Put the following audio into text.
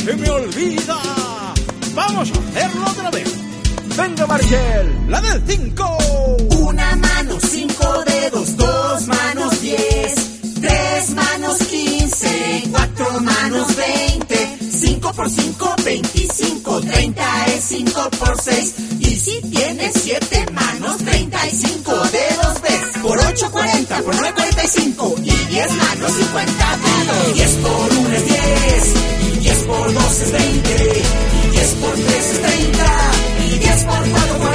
se me olvida. Vamos a hacerlo otra vez. Venga, Marcel, la del 5. Una mano, 5 dedos, 2 manos, 10, 3 manos, 15, 4 manos, 20, 5 por 5, 25, 30 es 5 por 6. Y si tienes 7 manos, 35 dedos ves. Por 8, 40, por 9, 45. Y 10 manos, 50 dedos. 10 por 1 es 10. Y 10 por 2 es 20. Y 10 por 3 es 30. Y 10 por 4,